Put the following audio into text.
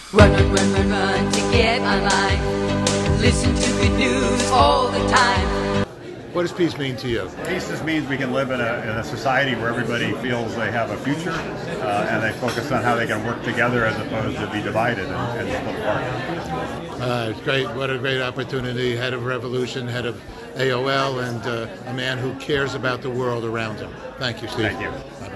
Run, run, run, run, run to get my life. Listen to good news all the time. What does peace mean to you? Peace just means we can live in a society where everybody feels they have a future and they focus on how they can work together as opposed to be divided and split apart. It's great. What a great opportunity. Head of Revolution, head of AOL, and a man who cares about the world around him. Thank you, Steve. Thank you.